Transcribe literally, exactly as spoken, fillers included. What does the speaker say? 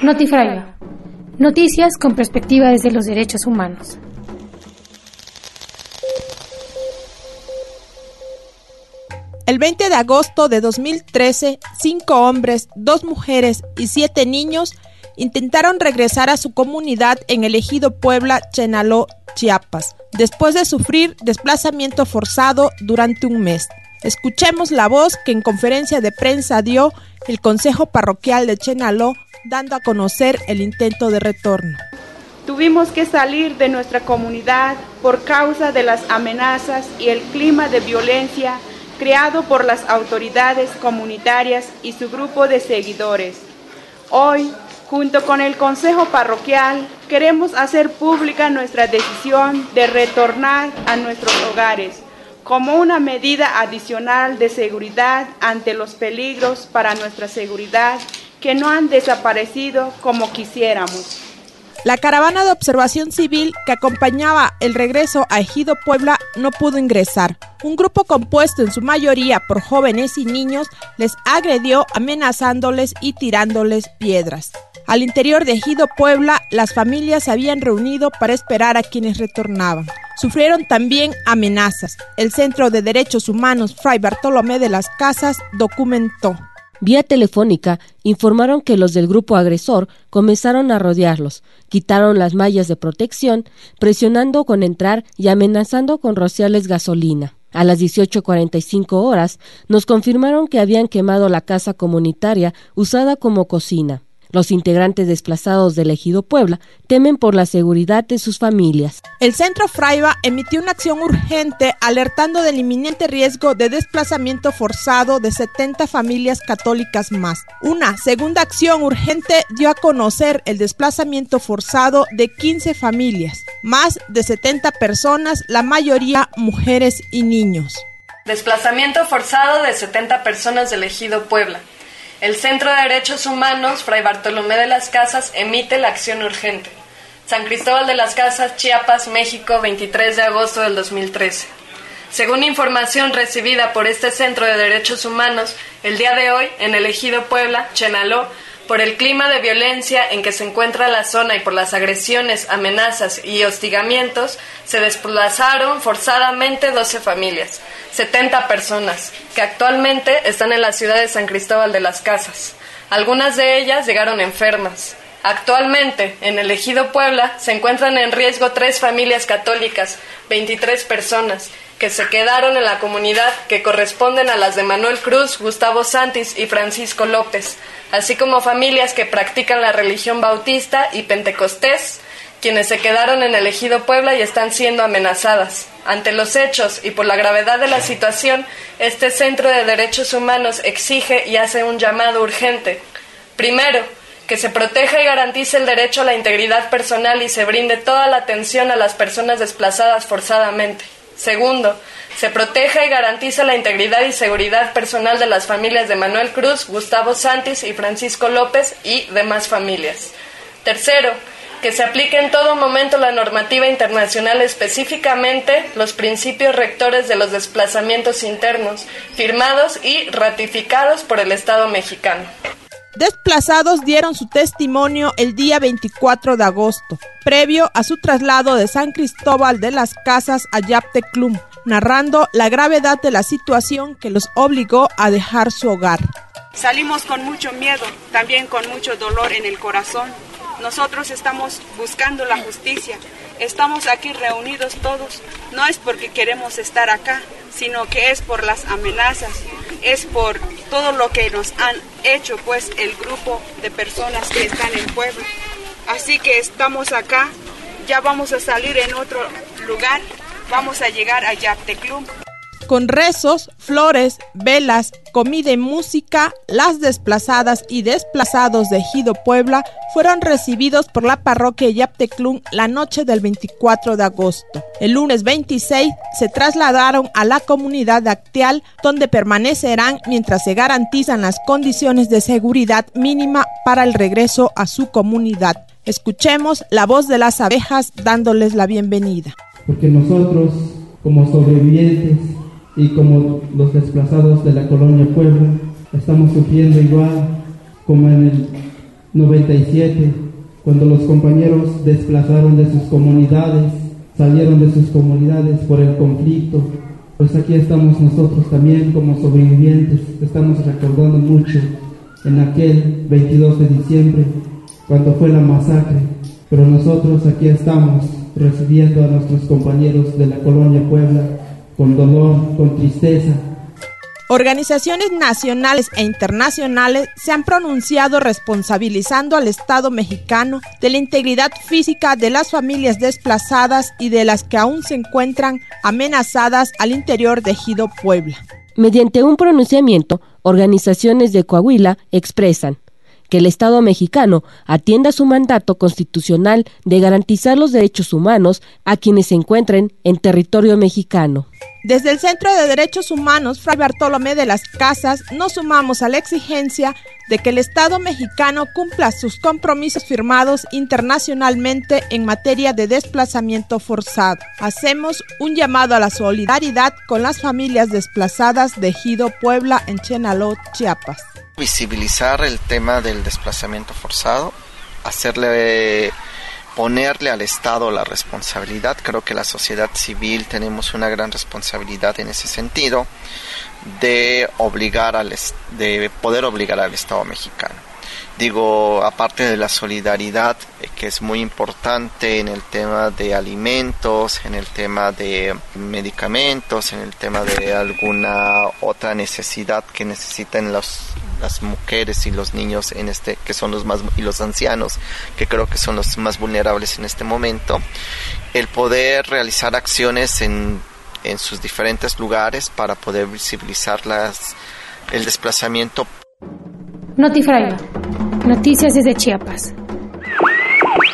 Notifraiva. Noticias con perspectiva desde los derechos humanos. El veinte de agosto de dos mil trece, cinco hombres, dos mujeres y siete niños intentaron regresar a su comunidad en el ejido Puebla, Chenaló, Chiapas, después de sufrir desplazamiento forzado durante un mes. Escuchemos la voz que en conferencia de prensa dio el Consejo Parroquial de Chenaló, dando a conocer el intento de retorno. Tuvimos que salir de nuestra comunidad por causa de las amenazas y el clima de violencia creado por las autoridades comunitarias y su grupo de seguidores. Hoy, junto con el Consejo Parroquial, queremos hacer pública nuestra decisión de retornar a nuestros hogares como una medida adicional de seguridad ante los peligros para nuestra seguridad que no han desaparecido como quisiéramos. La caravana de observación civil que acompañaba el regreso a Ejido Puebla no pudo ingresar. Un grupo compuesto en su mayoría por jóvenes y niños les agredió amenazándoles y tirándoles piedras. Al interior de Ejido Puebla, las familias se habían reunido para esperar a quienes retornaban. Sufrieron también amenazas. El Centro de Derechos Humanos Fray Bartolomé de las Casas documentó. Vía telefónica informaron que los del grupo agresor comenzaron a rodearlos, quitaron las mallas de protección, presionando con entrar y amenazando con rociarles gasolina. A las dieciocho cuarenta y cinco horas nos confirmaron que habían quemado la casa comunitaria usada como cocina. Los integrantes desplazados del Ejido Puebla temen por la seguridad de sus familias. El Centro Fraiva emitió una acción urgente alertando del inminente riesgo de desplazamiento forzado de setenta familias católicas más. Una segunda acción urgente dio a conocer el desplazamiento forzado de quince familias, más de setenta personas, la mayoría mujeres y niños. Desplazamiento forzado de setenta personas del Ejido Puebla. El Centro de Derechos Humanos Fray Bartolomé de las Casas emite la acción urgente. San Cristóbal de las Casas, Chiapas, México, veintitrés de agosto del dos mil trece. Según información recibida por este Centro de Derechos Humanos, el día de hoy, en el Ejido Puebla, Chenaló, por el clima de violencia en que se encuentra la zona y por las agresiones, amenazas y hostigamientos, se desplazaron forzadamente doce familias, setenta personas, que actualmente están en la ciudad de San Cristóbal de las Casas. Algunas de ellas llegaron enfermas. Actualmente, en el Ejido Puebla, se encuentran en riesgo tres familias católicas, veintitrés personas, que se quedaron en la comunidad que corresponden a las de Manuel Cruz, Gustavo Santis y Francisco López, así como familias que practican la religión bautista y pentecostés, quienes se quedaron en el Ejido Puebla y están siendo amenazadas. Ante los hechos y por la gravedad de la situación, este Centro de Derechos Humanos exige y hace un llamado urgente. Primero, que se proteja y garantice el derecho a la integridad personal y se brinde toda la atención a las personas desplazadas forzadamente. Segundo, se proteja y garantiza la integridad y seguridad personal de las familias de Manuel Cruz, Gustavo Santis y Francisco López y demás familias. Tercero, que se aplique en todo momento la normativa internacional, específicamente los principios rectores de los desplazamientos internos, firmados y ratificados por el Estado mexicano. Desplazados dieron su testimonio el día veinticuatro de agosto, previo a su traslado de San Cristóbal de las Casas a Yapteclum, narrando la gravedad de la situación que los obligó a dejar su hogar. Salimos con mucho miedo, también con mucho dolor en el corazón. Nosotros estamos buscando la justicia, estamos aquí reunidos todos, no es porque queremos estar acá, sino que es por las amenazas, es por todo lo que nos han hecho pues el grupo de personas que están en Puebla. Así que estamos acá, ya vamos a salir en otro lugar, vamos a llegar a Yapteclum. Con rezos, flores, velas, comida y música, las desplazadas y desplazados de Ejido Puebla fueron recibidos por la parroquia de Yapteclum la noche del veinticuatro de agosto. El lunes veintiséis se trasladaron a la comunidad de Acteal, donde permanecerán mientras se garantizan las condiciones de seguridad mínima para el regreso a su comunidad. Escuchemos la voz de las abejas dándoles la bienvenida. Porque nosotros, como sobrevivientes, y como los desplazados de la colonia Puebla, estamos sufriendo igual como en el noventa y siete, cuando los compañeros desplazaron de sus comunidades, salieron de sus comunidades por el conflicto, pues aquí estamos nosotros también como sobrevivientes, estamos recordando mucho en aquel veintidós de diciembre, cuando fue la masacre, pero nosotros aquí estamos recibiendo a nuestros compañeros de la colonia Puebla con dolor, con tristeza. Organizaciones nacionales e internacionales se han pronunciado responsabilizando al Estado mexicano de la integridad física de las familias desplazadas y de las que aún se encuentran amenazadas al interior de Ejido Puebla. Mediante un pronunciamiento, organizaciones de Coahuila expresan que el Estado mexicano atienda su mandato constitucional de garantizar los derechos humanos a quienes se encuentren en territorio mexicano. Desde el Centro de Derechos Humanos Fray Bartolomé de las Casas nos sumamos a la exigencia de que el Estado mexicano cumpla sus compromisos firmados internacionalmente en materia de desplazamiento forzado. Hacemos un llamado a la solidaridad con las familias desplazadas de Ejido Puebla en Chenaló, Chiapas. Visibilizar el tema del desplazamiento forzado, hacerle, ponerle al Estado la responsabilidad. Creo que la sociedad civil tenemos una gran responsabilidad en ese sentido de obligar al, de poder obligar al Estado mexicano. Digo, aparte de la solidaridad, eh, que es muy importante en el tema de alimentos, en el tema de medicamentos, en el tema de alguna otra necesidad que necesitan los, las mujeres y los niños en este, que son los más, y los ancianos, que creo que son los más vulnerables en este momento, el poder realizar acciones en, en sus diferentes lugares para poder visibilizar las, el desplazamiento. Notifragma. Noticias desde Chiapas.